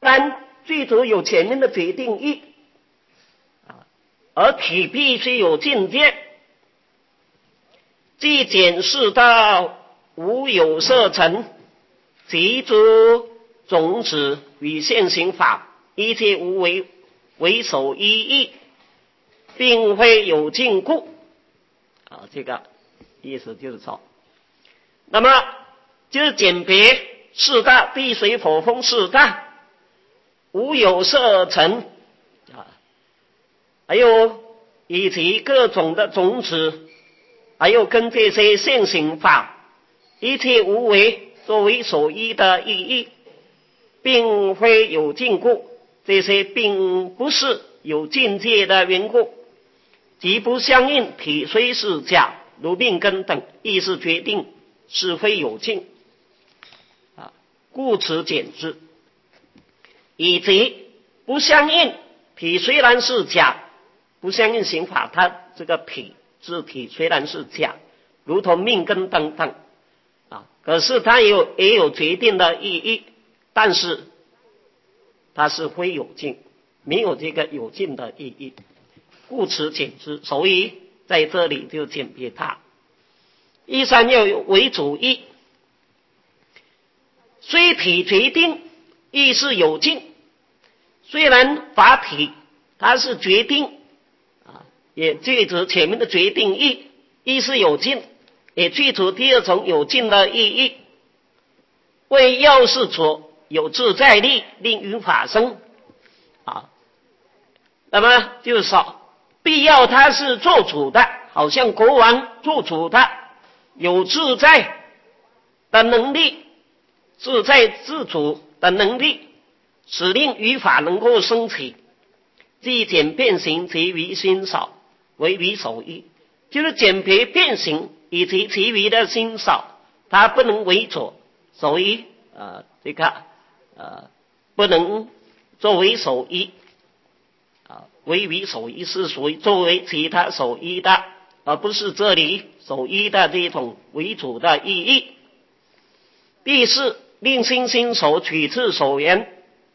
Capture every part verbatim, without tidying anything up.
然句主有前面的决定义，而体必须有境界，即检视到无有色尘，即诸种子与现行法，一切无为为首一义，并非有尽故。啊，这个意思就是说，那么就是简别四大地水火风四大，无有色尘啊，还有以及各种的种子，还有跟这些现行法，一切无为作为首一的意义，并非有尽故，这些并不是有境界的缘故，即不相应体虽是假，如命根等亦是决定是非有尽啊，故此简之。以及不相应体虽然是假，不相应刑法，它这个体字体虽然是假，如同命根等等啊，可是它也有也有决定的意义，但是它是非有尽，没有这个有尽的意义，故此简之。所以在这里就简别它。一三要有为主义，虽体决定亦是有尽，虽然法体它是决定啊，也具足前面的决定义，亦是有尽，也具足第二种有尽的意义。为要是主有自在力，令于法生啊，那么就是说必要他是做主的，好像国王做主的，有自在的能力，自在自主的能力，使令语法能够升起，即简变形其余心少为余首一，就是简别变形以及其余的心少，它不能为主首一，呃，这个呃不能作为首一啊，为余首一是属于作为其他首一的，而不是这里首一的这种为主的意义。第四，令心心手取次手缘，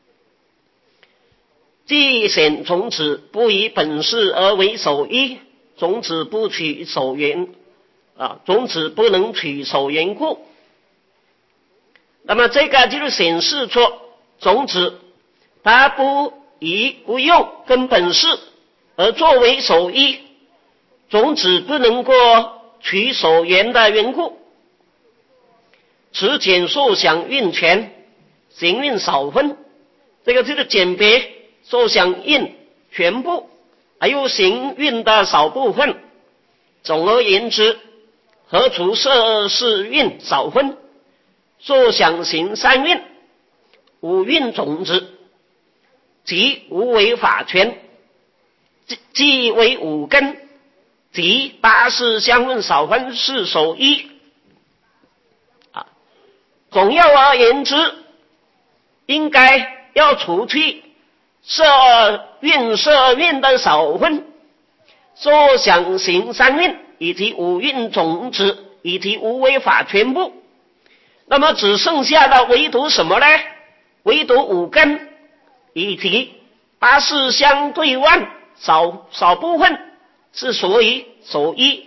既显种子不以本事而为首一，种子不取手缘啊，种子不能取手缘故。那么这个就是显示出种子它不以不用根本事而作为首一，种子不能够取手缘的缘故。此简受想运全，行运少分，这个就是简别受想运全部，还有行运的少部分。总而言之，何除色事运少分，受想行三运，五运种子，即无为法权，即为五根，即八事相分少分是首一。啊，总要而言之，应该要除去色运色运的少分，受想行三运以及五运种子以及无为法全部，那么只剩下的唯独什么呢？唯独五根以及八事相对万少少部分是属于首一。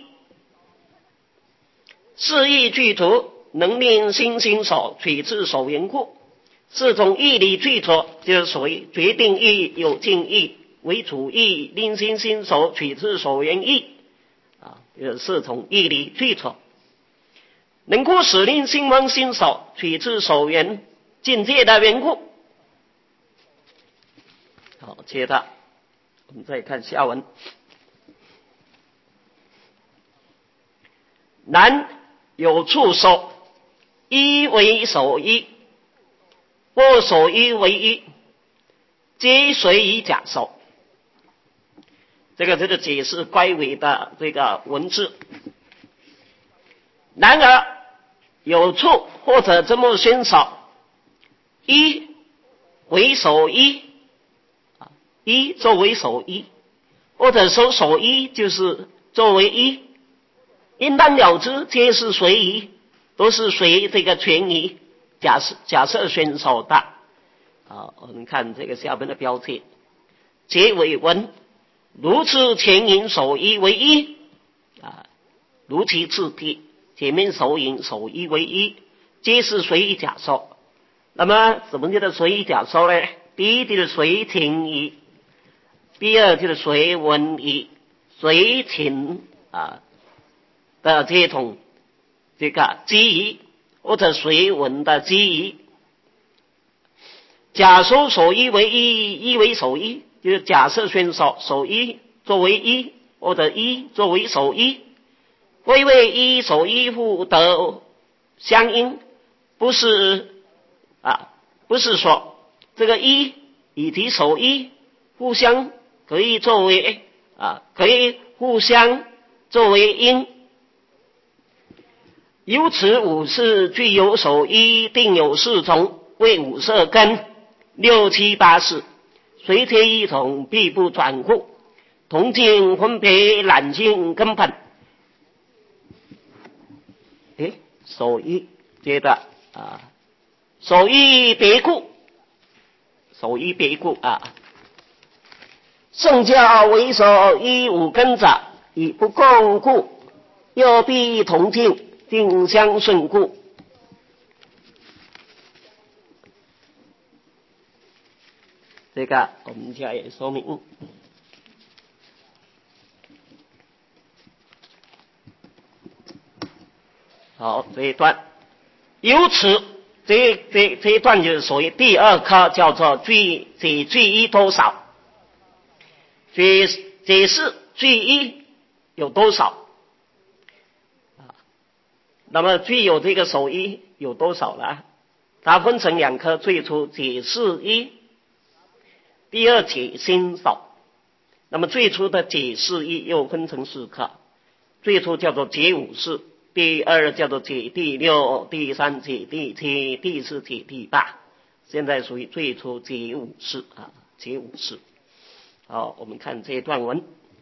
四义具足，能令心心手取次手缘故。四种义理具足就是属于决定义、有尽义、为主义、令心心手取次手缘义啊，这四种义理具足，能够使令心王心手取次手缘境界的缘故。好，接着我们再看下文。然有处手，一为首一，或首一为一，皆随以假手。这个就是解释乖违的这个文字。然而有处或者这么宣少，一为首一，一作为首一，或者说首一就是作为一，应当了之，皆是随意，都是随这个权宜假设假设宣手的。 啊，我们看这个下面的标题，结尾文，如此前引首一为一啊，如其次第，前面首引首一为一，皆是随意假说。那么什么叫做随意假说呢？第一就是随情意，第二就是随文意，随情啊的这种这个机宜，或者随文的机宜。假说首一为一，一为首一，就是假设宣说首一作为一，或者一作为首一，非为一首一互得相应，不是啊，不是说这个一以及首一互相可以作为啊，可以互相作为因。由此五事具有首一，定有四从，为五色根，六七八事，随贴一统，必不转故，同境分别，懒境根本。诶，首一接着啊，首一别故，首一别故啊，圣教为首一五根者，以不共故，又必同境，境相顺故。这个我们加以说明。好，这一段，由此这这这一段就是属于第二课，叫做具解具一多少，解解释具一有多少啊？那么具有这个首一有多少呢？它分成两科，最初解释一，第二解心少。那么最初的解释一又分成四课，最初叫做解五事，第二叫做解第六，第三解第七，第四解第八，现在属于最初解五事啊，解五事。好，我们看这一段文。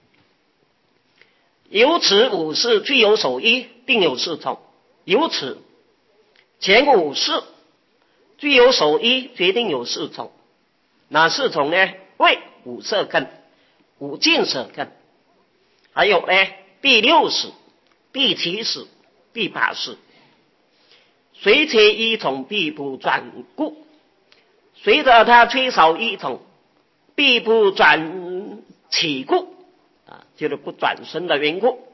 由此五事具有首一，定有四从。由此前五事具有首一，决定有四从。哪四从呢？为五色根、五净色根，还有呢第六识、第七识、第八识。随贴一统，必不转故。随着它缺少一统，必不转起故啊，就是不转生的缘故。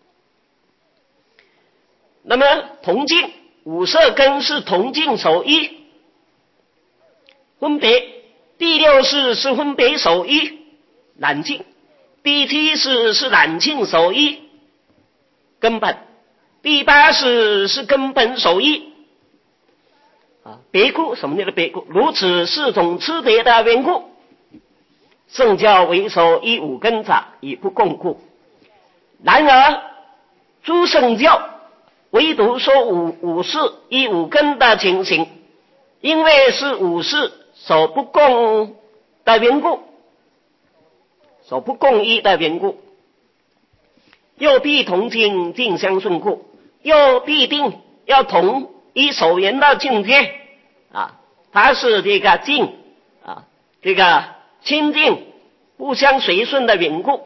那么同境五色根是同境首一，分别第六识是分别首一懒境，第七识是懒境首一根本，第八识是根本首一啊。别故，什么叫做别故？如此四种差别的缘故，圣教为首一五根者，以不共故。然而诸圣教唯独说五五事一五根的情形，因为是五事所不共的缘故，所不共一的缘故，又必同境，境相顺故，又必定要同一守缘的境界啊，它是这个境啊，这个清净互相随顺的缘故，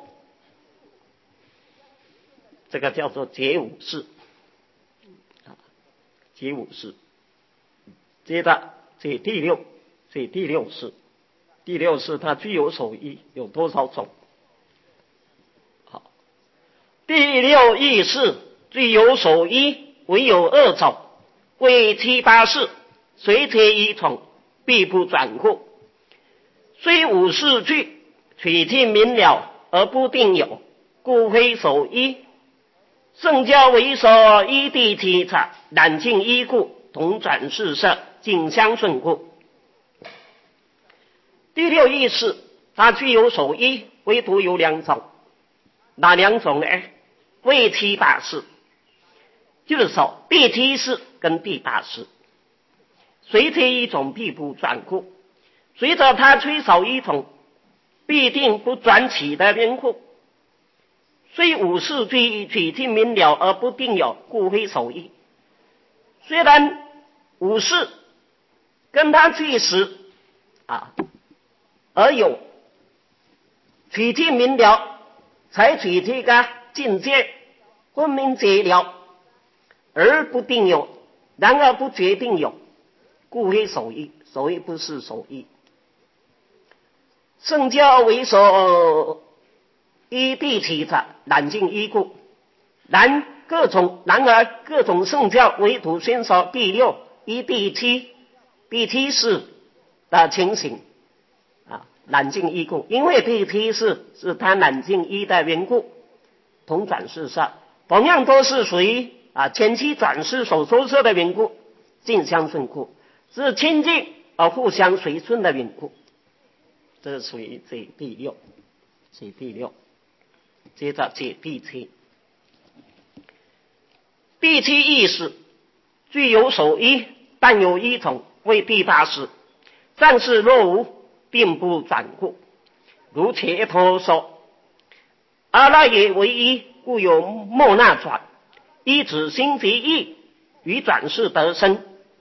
这个叫做解五事啊，解五事。接着解第六，解第六事，第六事它具有首一，有多少种？好，第六义事具有首一，唯有二种，为七八事，随贴一统，必不转故。虽五事具，取听明了而不定有，故非首一。圣教为首一第七者，懒境一故，同转四色，境相顺故。第六义事它具有首一，唯独有两种，哪两种呢？为七八事，就是说第七事跟第八事，随贴一种必不转故。随着它缺少一种，必定不转起的缘故。虽五事具，取听明了而不定有，故非首一。虽然五事跟它确实啊，而有取替明了，采取这个境界分明解了，而不定有，然而不决定有，故非守义。守义不是守义。圣教为首依地起者，难尽依故。然各种然而各种圣教唯独宣说第六依第七第七世的情形啊，难尽依故。因为第七世是他难尽依的缘故，同转世上同样都是属于啊前期转世所说摄的缘故，镜相顺故，是亲近而互相随顺的缘故。这属于解第六，解第六。接着解第七。第七意识具有守一，但有一种为第八识。暂时若无，并不转故。如前头说，阿赖耶为一，故有莫那转。一指心即意，与转世得生。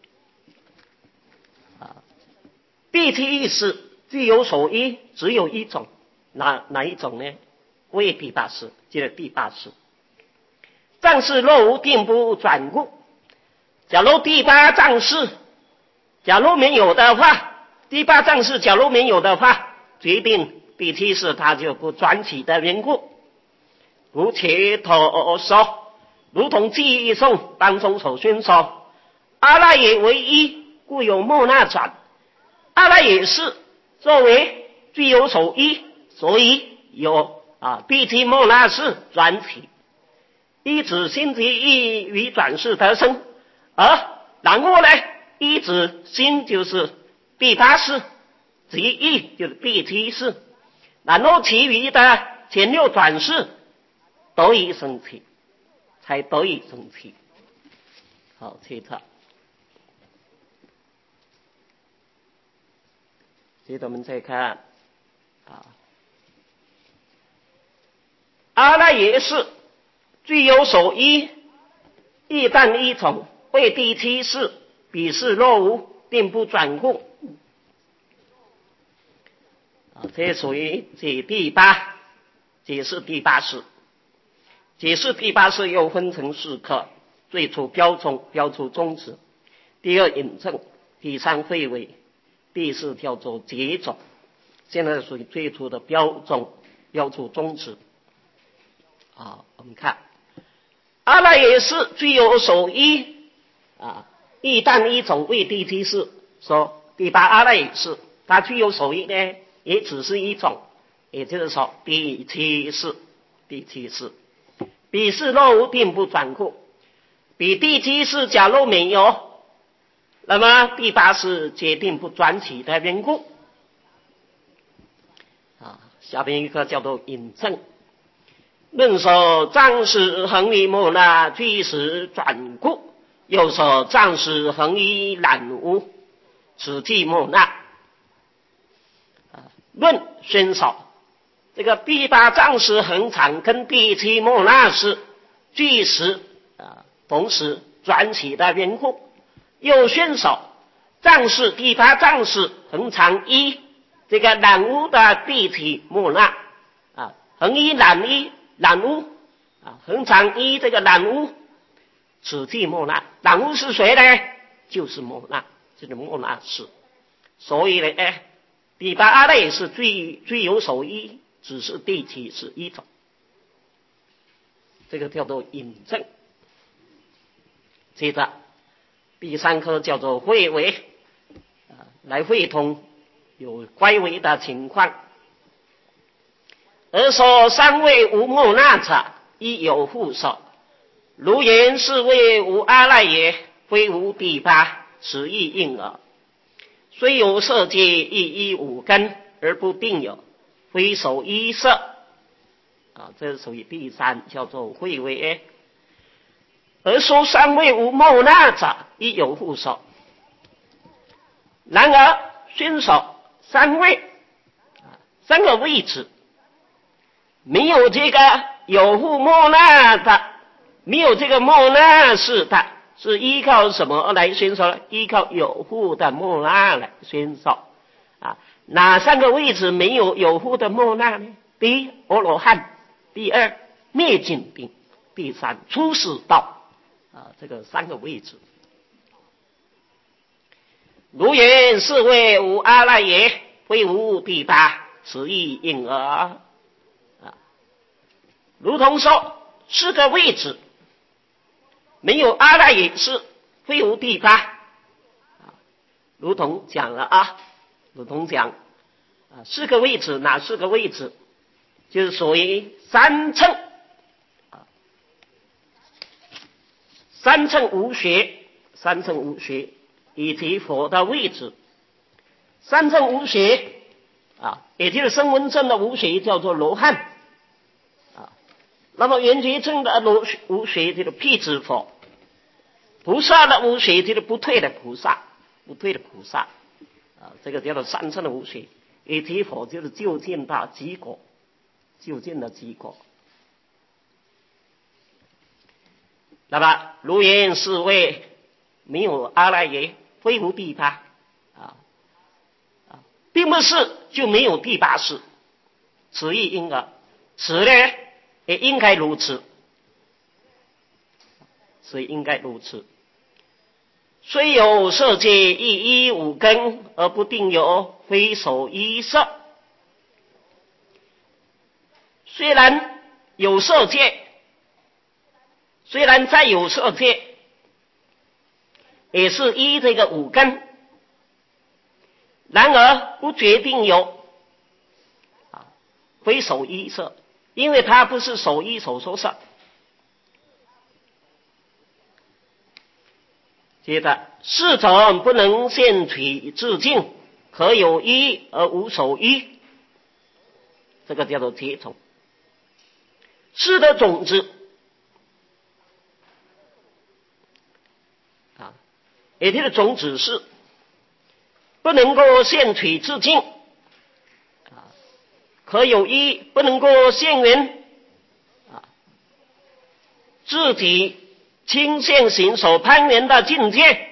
第七意识具有守一，只有一种，哪哪一种呢？为第八识，即第八识。暂时若无，并不转故。假如第八藏识假如没有的话，第八藏识假如没有的话，决定第七识它就不转起的缘故。如前头说，如同记忆颂当中所宣说，阿赖耶为一，故有莫那转。阿赖耶识作为具有守一，所以有啊第七莫那识转起。一指心即意，与转世得生。而然后呢，一指心就是第八识，即意就是第七识，然后其余的前六转世得以生起，才得以生起。好，接着接着我们再看啊，阿赖耶识具有守一，亦但一种为第七识，彼识若无，并不转故。啊，这属于解第八，解释第八识。解释第八识又分成四课：最初标中，标出宗旨；第二引证；第三会为；第四叫做结种。现在属于最初的标中，标出宗旨。啊，我们看阿赖耶识具有守一啊，亦但一种为第七识。说第八阿赖耶识它具有守一呢，也只是一种，也就是说第七识，第七识彼识若无，并不转故。比第七识假如没有，那么第八识决定不转起的缘故。啊，下边一个叫做引证。论说暂时恒于莫那，具实转故；又说暂时恒于染污，此即莫那。论宣说这个第八暂时恒常跟第七莫那是具实啊同时转起的缘故，又宣说暂时第八暂时恒常一这个染污的第七莫那啊，恒一染一染污啊，恒常一这个染污，此即莫那。染污是谁呢？就是莫那，就是莫那识。所以呢，哎，第八阿赖耶是最最有守一，只是第七是一种，这个叫做引证。接着第三科叫做会为，啊，来会通有乖违的情况。而说三位无莫那者，亦有互说。如言是谓无阿赖耶，非无第八，此亦应耳。虽有色界，亦依五根，而不定有，非守一色。啊，这是属于第三，叫做会为。而说三位无莫那者，亦有互说。然而宣说三位，三个位置没有这个有互莫那的，没有这个莫那识的，是依靠什么来宣说？依靠有互的莫那来宣说啊，哪三个位置没有有护的莫那呢？第一，阿罗汉；第二，灭尽定；第三，出世道。啊，这个三个位置。如云是谓无阿赖耶，非无第八，此意应耳。啊，如同说四个位置没有阿赖耶是非无第八，啊，如同讲了啊，如同讲啊，四个位置哪四个位置？就是属于三乘啊，三乘无学，三乘无学以及佛的位置。三乘无学啊，也就是声闻乘的无学叫做罗汉啊，那么缘觉乘的罗无学就是辟支佛，菩萨的无学就是不退的菩萨，不退的菩萨啊，这个叫做三乘的无学。以及佛就是究竟的结果，究竟的结果。那么如云是谓没有阿赖耶，非无第八啊啊，并不是就没有第八识，此意应耳。此呢也应该如此，此应该如此。虽有色界一一五根，而不定有非首一色。虽然有色界，虽然在有色界，也是依这个五根，然而不决定有啊非首一色，因为它不是首一首说色。接着，是种不能现取自净，可有一而无首一，这个叫做结种。是的种子啊，也就是种子是不能够现取自净啊，可有一不能够现缘啊，自己清现行所攀缘的境界，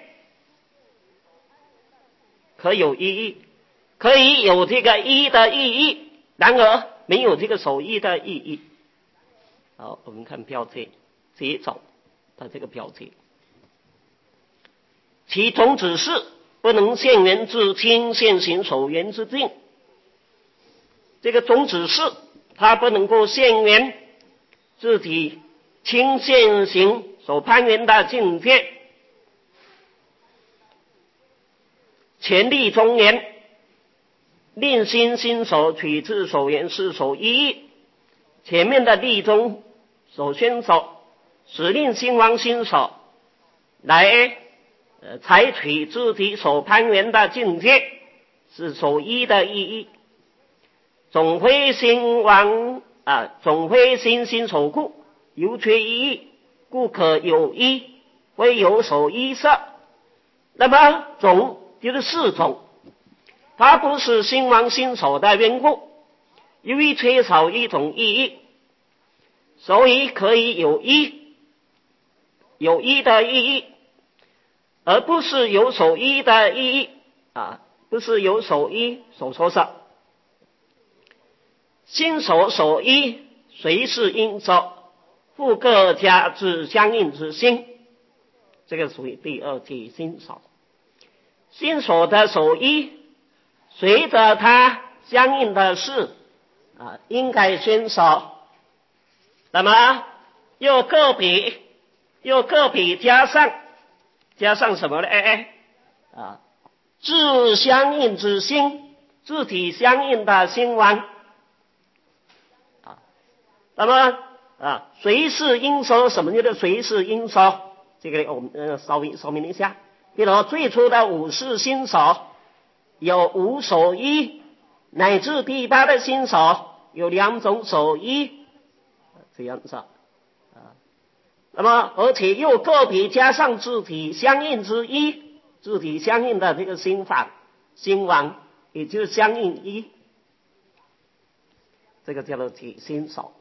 可有意义，可以有这个一的意义，然而没有这个首一的意义。好，我们看标记结种的这个标记，其种子是不能现缘自清现行所缘之境。这个种子是它不能够现缘自己清现行所攀缘的境界，前立中言，令心心所取自所缘是所依义。前面的立中所宣说，使令心王心所来、呃、采取自己所攀缘的境界，是所依的意义。总非心王啊，总非心心所故，犹缺一义，故可有一，非有所依色。那么种就是四种，它不是心王心所的缘故，由于缺少一种意义，所以可以有一，有一的意义，而不是有所依的意义啊，不是有所依所说色。心所所依，随是因所，复各家之相应之心，这个属于第二句心所。心所的所依，随着它相应的事啊，应该宣说。那么又个别，又个别加上，加上什么呢？哎哎啊，自相应之心，自体相应的心王。那么啊，随是因说，什么叫做随是因说？这个我们呃稍微说明一下。比如最初的五识心所有无所依，乃至第八的心所有两种所依，这样子啊。那么而且又个别加上自体相应之一，自体相应的这个心法心王，也就是相应一，这个叫做体心所。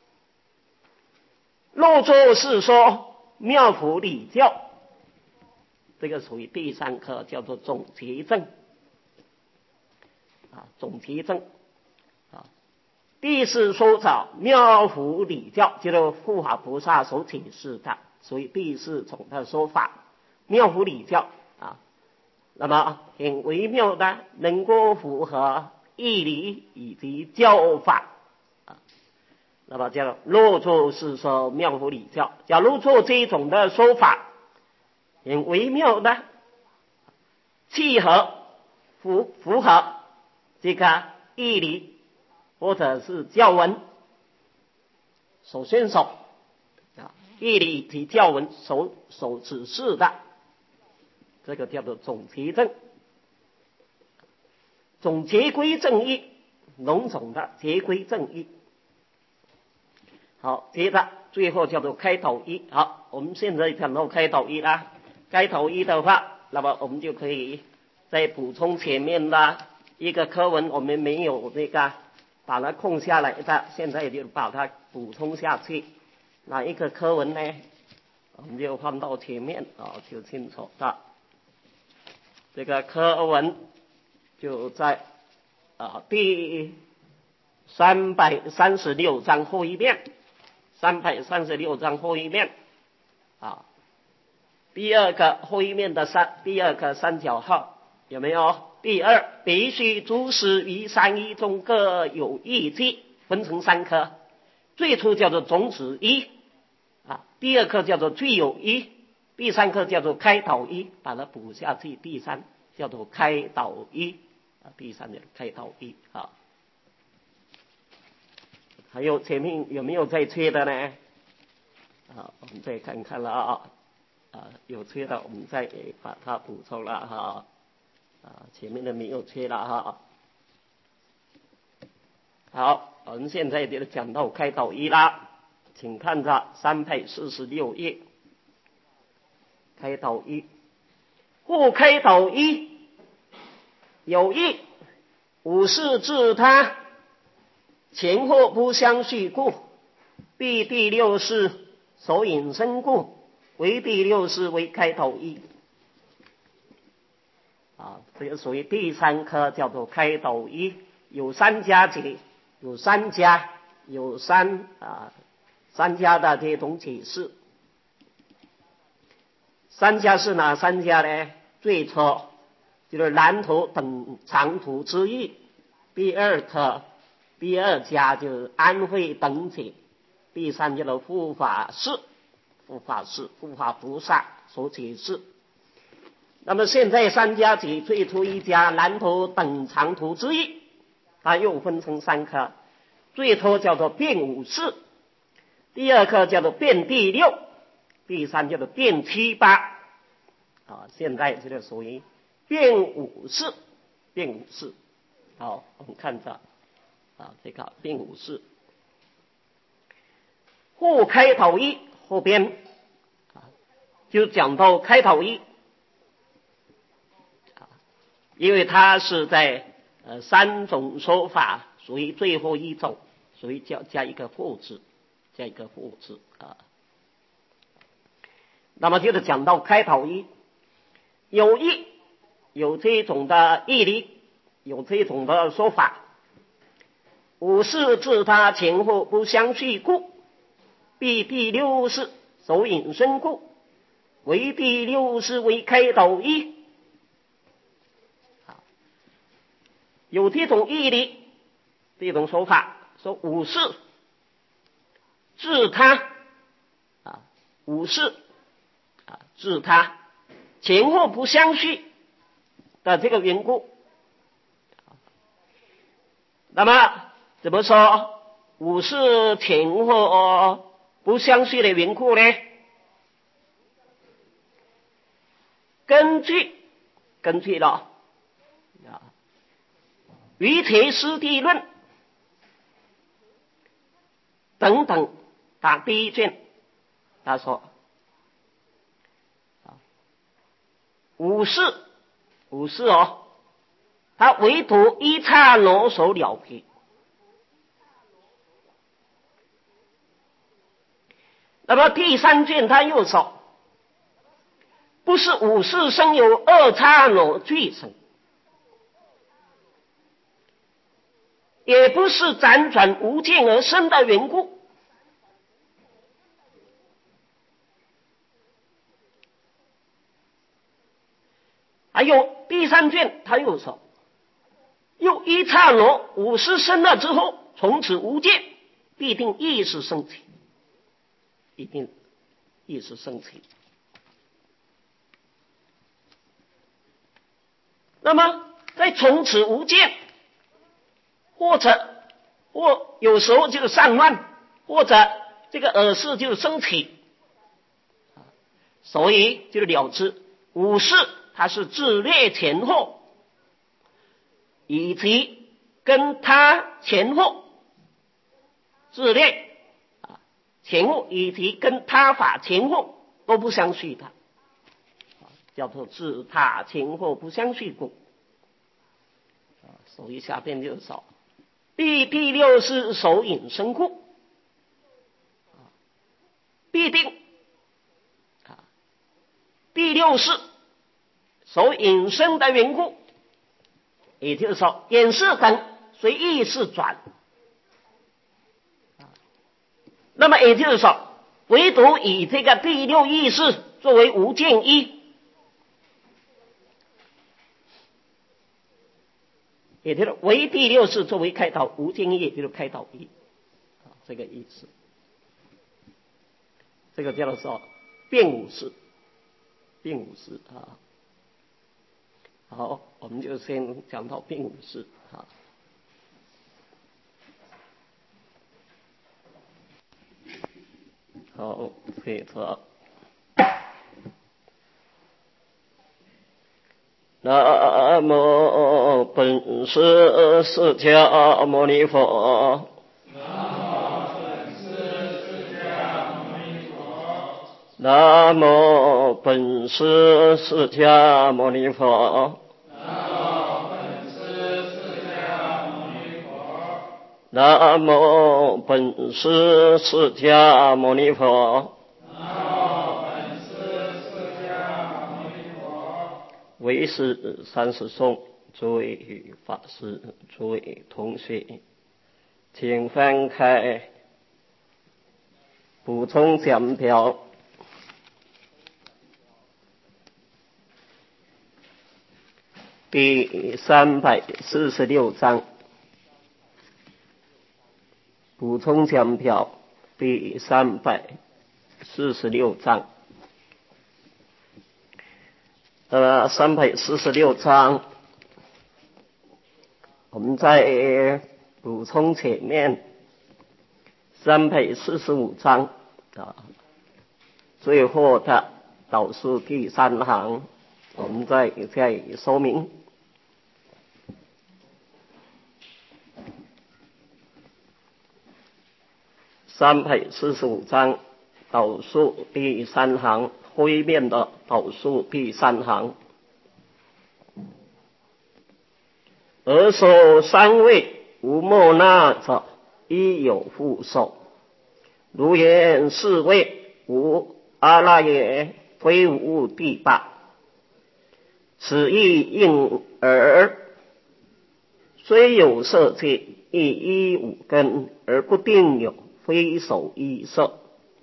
若作是说妙法理教，这个属于第三课，叫做总结证。 啊，总结正啊。第四说找妙法理教，就是护法菩萨所解释的，所以第四种的说法妙法理教啊，那么很微妙的，能够符合义理以及教法啊。那么叫若作是说妙法理教，假如做这种的说法，很微妙的，契合符符合这个义理或者是教文所宣守啊，义理及教文所所指示的，这个叫做总结正。总结归正义，笼统的结归正义。好，接着最后叫做开头一。好，我们现在讲到开头一啦。开头一的话，那么我们就可以再补充前面的一个课文，我们没有那个把它空下来的，现在就把它补充下去。哪一个课文呢？我们就放到前面啊，就清楚的。这个课文就在啊第三百三十六章后一面。三百三十六章后一面啊，第二个后一面的三，第二个三角号有没有？第二，必须诸事于三一中各有一记，分成三科。最初叫做种子一啊，第二课叫做具有一，第三课叫做开导一，把它补下去。第三叫做开导一啊，第三叫开导一啊。还有前面有没有再缺的呢？啊，我们再看看了啊，啊，有缺的我们再把它补充了哈，啊，前面的没有缺了哈。好，我们现在就讲到开导一啦，请看着三百四十六页，开导一，故开导一有义，五事自他。前后不相续故，必第六事所引申故，为第六事为开头一。啊，这个属于第三科，叫做开头一，有三家解，有三家，有三啊三家的这种解释。三家是哪三家呢？最初就是蓝图等长途之意，第二科。第二家就是安慧等解，第三叫做护法士，护法士护法菩萨所解释。那么现在三家解最初一家蓝图等长途之意，它又分成三科，最初叫做变五事，第二课叫做变第六，第三叫做变七八啊，现在这个属于变五事，变五事。好，我们看着啊，这个变五事，后开头一后边啊，就讲到开头一啊，因为它是在呃三种说法属于最后一种，所以叫加一个后字，加一个后字啊。那么就是讲到开头一，有义，有这种的义理，有这种的说法。五事自他前后不相续故，必第六事所引申故，为第六事为开头一。有这种义理，这种说法，说五事自他啊，五事啊自他前后不相续的这个缘故。那么怎么说五事前后不相续的缘故呢？根据根据了啊，于铁师地论等等，打第一卷他说五事五事哦，他唯独一刹那所了别。那么第三卷他又说，不是五事生有二刹那俱生， 也不是辗转无间而生的缘故。还有第三卷他又说，又一刹那五识生了之后，从此无间，必定意识升起，一定意识升起。那么在从此无间，或者或有时候就是散乱，或者这个耳识就升起，所以就了知五识它是自略前后，以及跟他前后自略前后以及跟他法前后都不相续的，叫做自他前后不相续故。所以下边就说第第六是手引生故，必定第六是手引生的缘故，也就是说眼识等随意识转，那么也就是说唯独以这个第六意识作为无间一，也就是唯第六识作为开导无间一，也就是开导一，这个意思，这个叫做变五识，变五识啊。好，我们就先讲到变五识啊。好，配合。南无本师释迦牟尼佛。南无本师释迦牟尼佛。南无本师释迦牟尼佛。唯是三十颂，诸位法师，诸位同学，请翻开补充讲表第三百四十六章，补充讲表第三百四十六章。呃，三百四十六章，我们在补充前面三百四十五章啊，最后的导数第三行，我们再再说明。三百四十五章导数第三行，灰面的导数第三行，而说三位无莫那者，亦有复受。如言四位无阿赖耶，非无第八。此亦应而虽有色界，亦依五根而不定有，非守一色。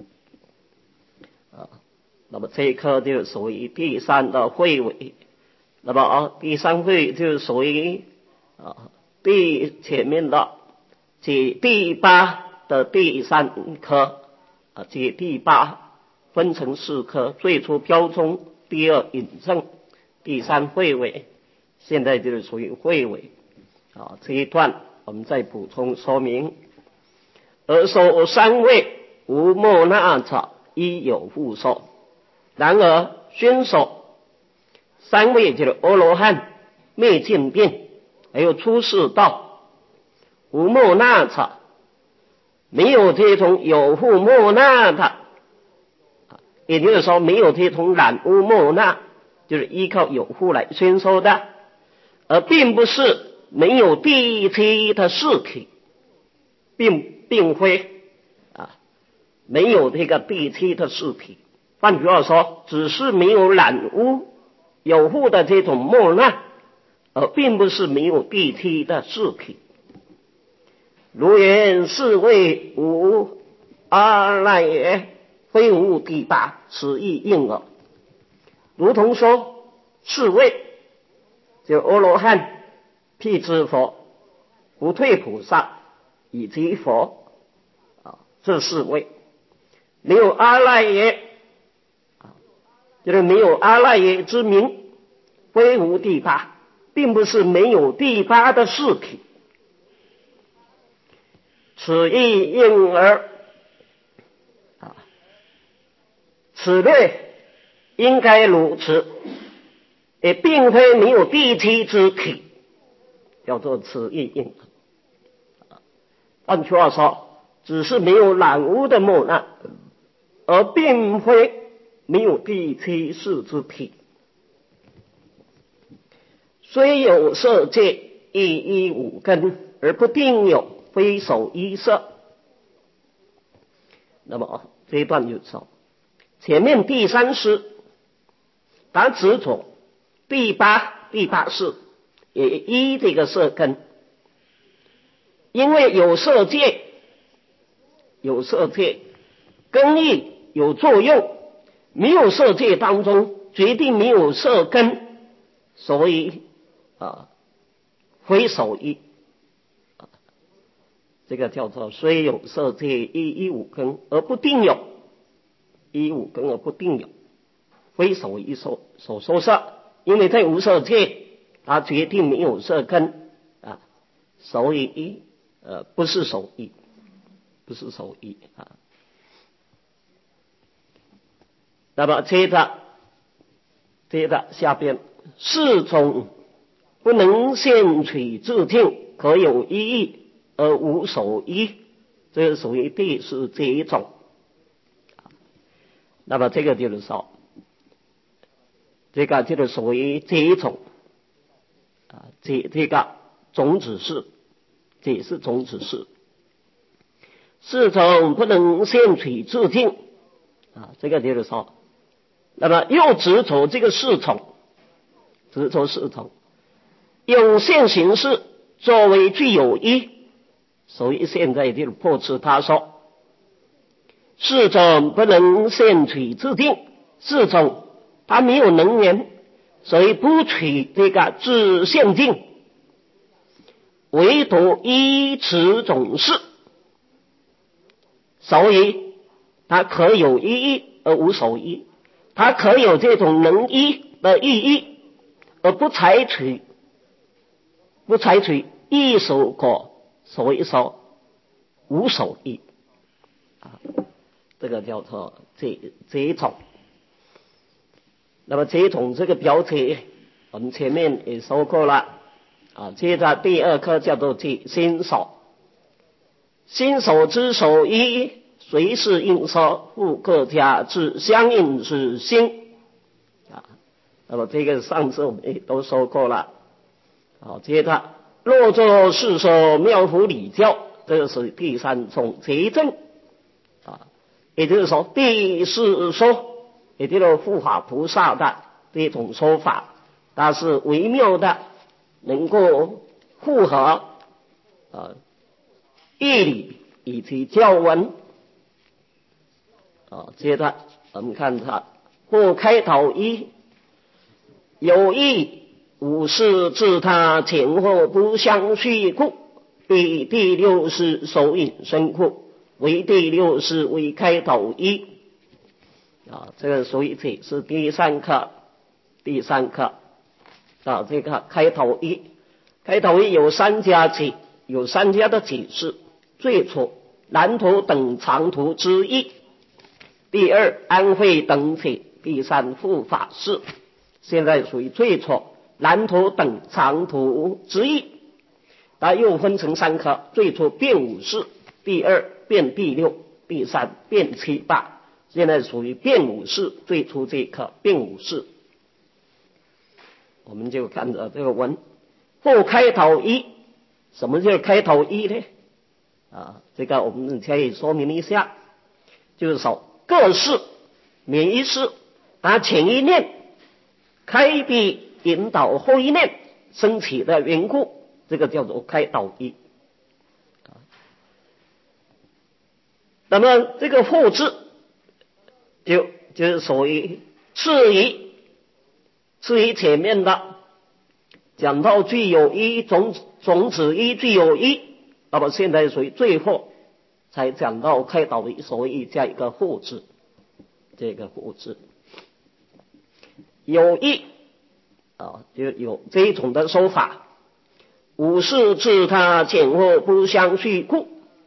啊，那么这一课就属于第三的会尾。那么啊，第三会就属于啊第前面的即第八的第三科啊，即第八分成四科，最初标中，第二引证，第三会尾，现在就是属于会尾啊。这一段我们再补充说明。而说三位无莫那者，亦有复受。然而宣说三位就是阿罗汉、灭尽变，还有出世道，无莫那者，没有这种有复莫那的，也就是说没有这种染污莫那，就是依靠有复来宣说的，而并不是没有第七的事体，并并非啊没有这个第七的事体。换句话说，只是没有染污有复的这种莫那，而并不是没有第七的事体。 如言是谓无阿赖耶，非无第八，此意应耳。如同说是谓，就阿罗汉、辟支佛、不退菩萨以及佛啊，这四位。没有阿赖耶啊，就是没有阿赖耶之名，非无第八，并不是没有第八的事体。此意应而啊，此略应该如此，也并非没有第七之体，叫做此意应。换句话说，只是没有染污的末那，而并非没有第七世之体。虽有色界亦依五根，而不定有，非守一色。那么这一段就说，前面第三世他执着第八第八世也依这个色根，因为有色界，有色界根义有作用，没有色界当中决定没有色根，所以啊，非守一。这个叫做虽有色界亦依五根而不定有，依五根而不定有，非守一所所说色。因为在无色界，它决定没有色根啊，所以一呃不是守一，不是守一啊。那么接着接着下边，四种不能现取自定，可有一义而无守一，这是属于第四这种。那么这个就是说，这个就是属于这一种啊，这这个种子是，这也是种子是。四种不能现取自定啊，这个就是说，那么又执着这个四种，执着四种，用现行识作为具有一，所以现在就破斥他说，四种不能现取自定，四种它没有能源，所以不取这个自现定，唯独依此种事，所以它可有一义而无守一，它可有这种能依的意义，而不采取不采取一守果，所以说无守一啊，这个叫做这这一种。那么这一种这个标题我们前面也说过了啊。接着第二课叫做即心所，心所之所依，随是应说，复各家之相应之心啊。那么这个上次我们也都说过了。好，接着若作是说妙法理教，这个是第三种结证啊，也就是说第四说，也就是护法菩萨的这种说法，它是微妙的，能够符合啊义理以及教文啊。接着我们看它或开头一，有意五事自他前后不相续故，第第六是手引生故，为第六是为开头一啊。这个所以这是第三课，第三课啊，这个开头一，开头一有三家解，有三家的解释。最初南图等长图之一，第二安慧等解，第三护法事。现在属于最初南图等长图之一，它又分成三科，最初变五事，第二变第六，第三变七八。现在属于变五事，最初这一课变五事。我们就看着这个文，或开头一，什么叫开头一呢？啊，这个我们可以说明一下，就是说各事每一事，它前一念开闭引导后一念升起的缘故，这个叫做开导一。 那么这个惑字就就是属于次于次于前面的，讲到具有一种种子一具有一，那么现在属于最后才讲到开导一，所以加一个惑字，这个惑字有一啊，就有这一种的说法。五事自他前后不相续故，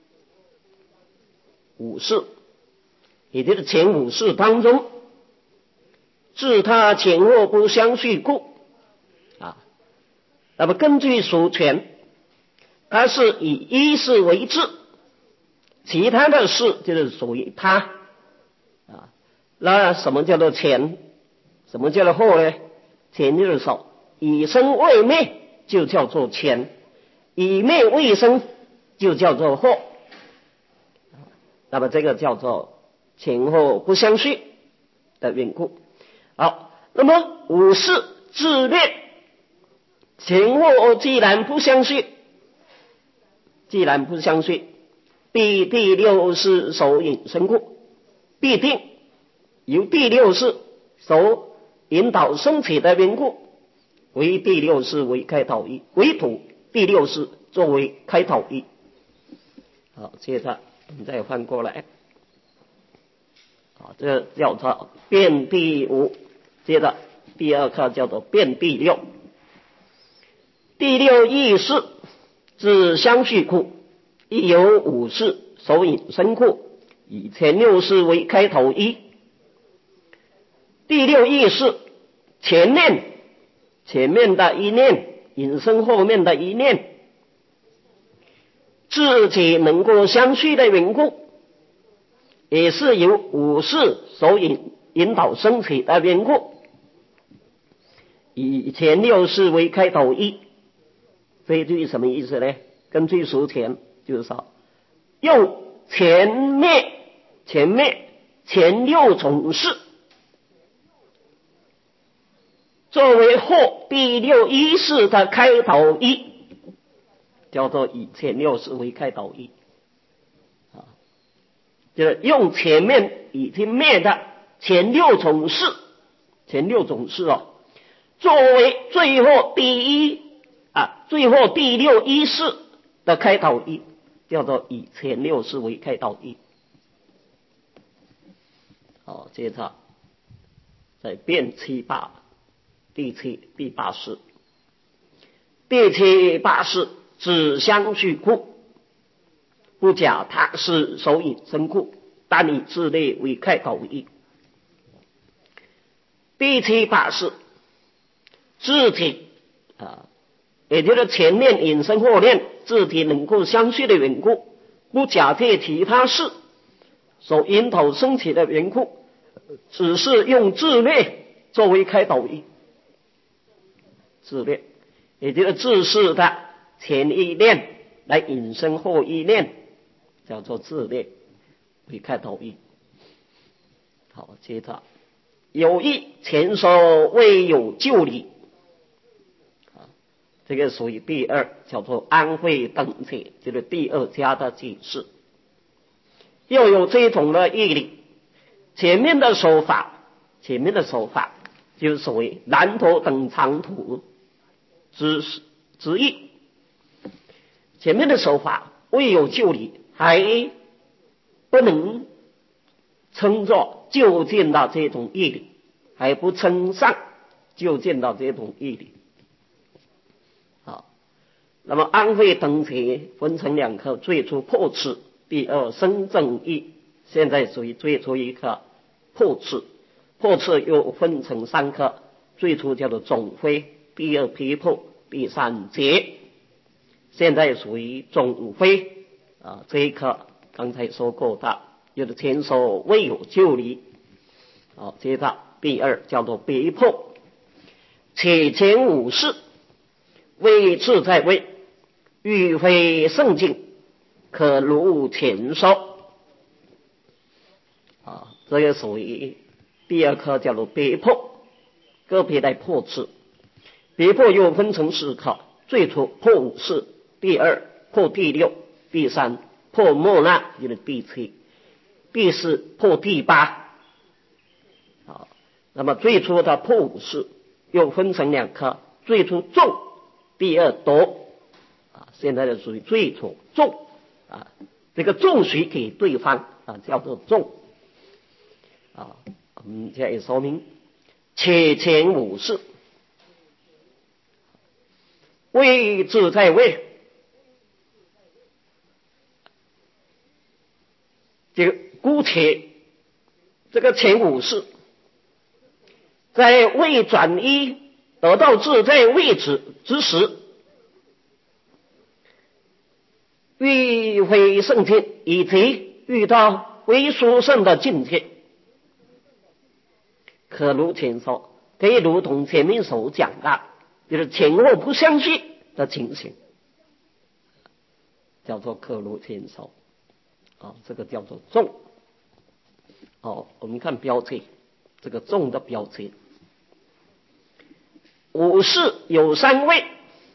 五事也就是前五事当中，自他前后不相续故啊。那么根据属权，它是以一事为治，其他的事就是属于他啊。那什么叫做前？什么叫做后呢？前就是手，以生未灭就叫做前，以灭未生就叫做后。那么这个叫做前后不相续的缘故。好，那么五事自略，前后既然不相续，既然不相续，必第六事所引生故，必定由第六事所引导升起的缘故，为第六事为开导义，为土第六事作为开导义。好，接着我们再翻过来，好，这叫做变第五。接着第二课叫做变第六。第六义事自相续故，亦有五事所引生故，以前六事为开头义。第六义事前面前面的一念引生后面的一念，自己能够相续的缘故，也是由五事所引引导升起的缘故，以前六事为开头义。这一句什么意思呢？根据属前就是说，用前面前面前六种事作为后第六一事的开导义，叫做以前六事为开导义啊，就是用前面已经灭的前六种事，前六种事哦，作为最后第一啊，最后第六一事的开导义，叫做以前六事为开导义。好，接着再变七八，第七第八事，第七八事自相续故，不假他事所引生故，但以自类为开导义。第七八事自体啊，也就是前念引生后念自体能够相续的缘故，不假借其他事所引导升起的缘故，只是用自略作为开导义。自略也就是自是的前一念来引生后一念，叫做自略为开导义。好，接着有意前说未有就理，这个属于第二，叫做安慧等解，就是第二家的解释。又有这种的义理，前面的说法，前面的说法就是所谓南陀等长途之之意。前面的说法未有就理，还不能称作就近到这种义理，还不称上就近到这种义理。好，那么安慧等解分成两科，最初破次，第二生正义，现在属于最初一科破次。破次又分成三科，最初叫做总非，第二批破，第三结，现在属于总非啊。这一科刚才说过的，就是前说未有就理。好，接着第二叫做别破，且前五事为自在位，欲非圣境，可如前说啊，这个属于第二科，叫做别破，个别来破次。别破又分成四科，最初破五事，第二破第六，第三破末那，就是第七， 第四破第八。好，那么最初的破五事又分成两科，最初重，第二夺啊，现在的属于最初重啊，这个重许给对方啊，叫做重啊。我们加以说明，且前五事，位置在位，这个姑且这个前五事，在未转一得到自在位置之时，欲非圣境，以及遇到非殊胜的境界，可如前说，可以如同前面所讲的，就是前后不相续的情形，叫做可如前说啊，这个叫做重。哦，我们看标题，这个重的标题，五事有三位，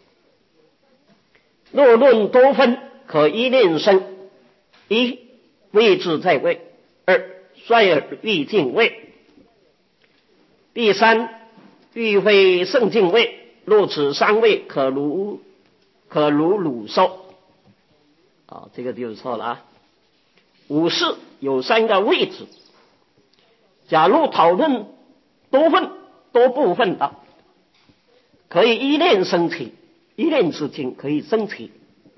若论多分，可依念生：一、位置在位；二、率尔欲尽位；第三，欲非圣境位。若此三位，可如可如鲁受。啊，这个就是错了啊。五事有三个位置，假如讨论多分多部分的，可以依念生起，依念之境可以生起。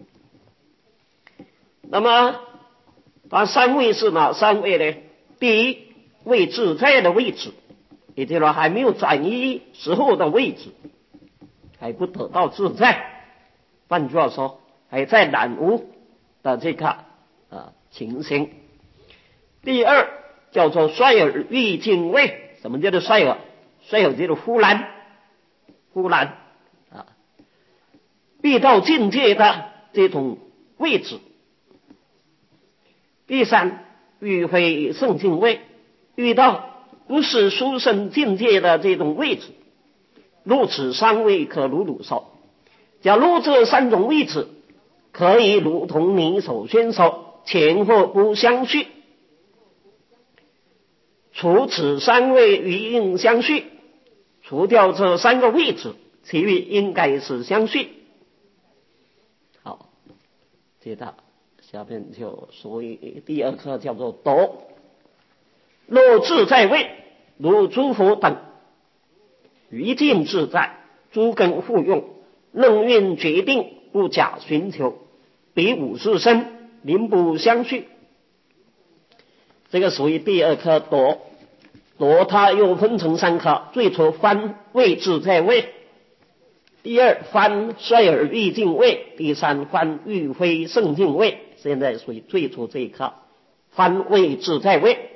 那么它三位是哪三位呢？第一位自在的位置，也就是说还没有转移时候的位置，还不得到自在，换句话说还在染污的这个啊情形。第二叫做率尔欲尽位。什么叫做率尔？率尔就是忽然忽然啊遇到境界的这种位置。第三，欲非圣境位，遇到不是殊胜境界的这种位置。如此三位，可如鲁受。假如这三种位置可以如同你所宣说，前后不相续，除此三位与应相续，除掉这三个位置，其余应该是相续。好，接着下面就属于第二课，叫做夺。若自在位，如诸佛等，于尽自在，诸根互用，任运决定，不假寻求，比五事身，灵不相续。这个属于第二课夺。夺它又分成三课，最初分位自在位，第二分率尔欲尽位，第三分欲非圣境位。现在属于最初这一课，分位自在位。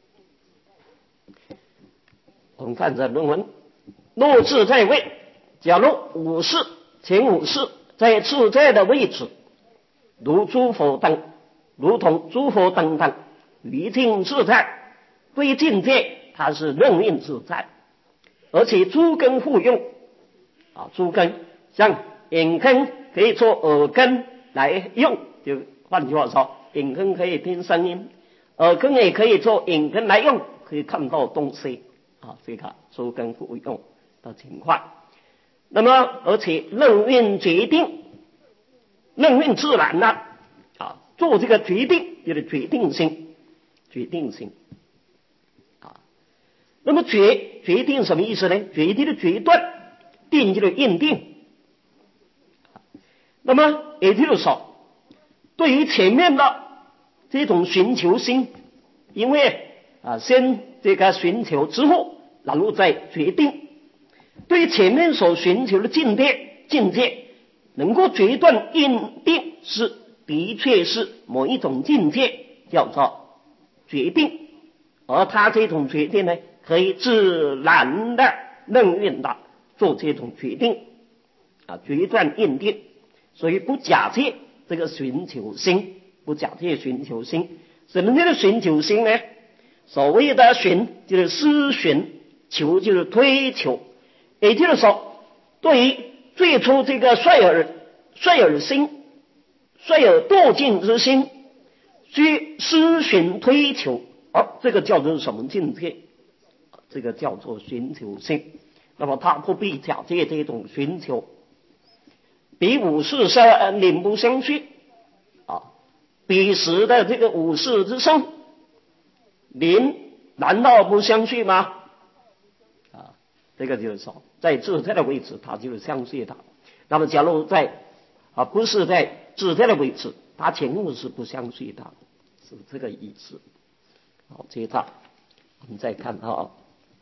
我们看这论文，若自在位，假如五事前五事在自在的位置，如诸佛等，如同诸佛等等，于尽自在，对境界它是任运自在，而且诸根互用啊，诸根像眼根可以做耳根来用，就换句话说，眼根可以听声音，耳根也可以做眼根来用，可以看到东西啊，这个诸根互用的情况。那么而且任运决定，任运自然了啊，做这个决定就是决定性，决定性。那么决决定什么意思呢？决定的决断，定就是印定。那么也就是说，对于前面的这种寻求心，因为啊先这个寻求之后，然后再决定。对于前面所寻求的境界，境界能够决断印定是的确是某一种境界，叫做决定。而他这种决定呢，可以自然的任运的做这种决定啊，决断印定，所以不假借这个寻求心，不假借寻求心。什么叫做寻求心呢？所谓的寻就是思寻，求就是推求，也就是说，对于最初这个率尔率尔心，率尔堕尽之心， 需思寻推求，哦，这个叫做什么境界？这个叫做寻求性。那么他不必假借这种寻求，比五事生领不相续啊，彼时的这个五事之生，灵难道不相续吗？啊，这个就是说，在自在的位置，它就是相续它。那么，假如在啊不是在自在的位置，它前后是不相续它，是这个意思。好，接着我们再看啊，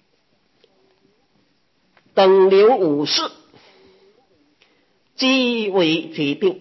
等流五事，即为决定，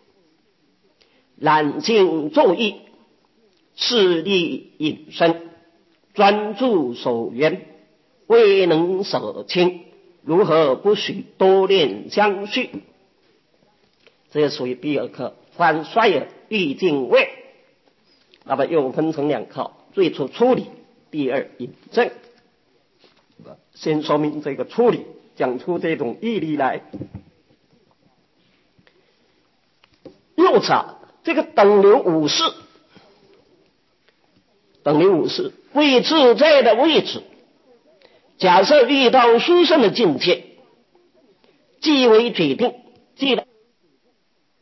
揽境作意，视力隐身，专注守缘，未能舍清，如何不许多念相续？这属于第二课，反衰尔欲境位。那么又分成两课，最初处理，第二引证。先说明这个处理，讲出这种义理来。又者，这个等流五事，等流五事为自在的位置，假设遇到殊胜的境界，即为决定，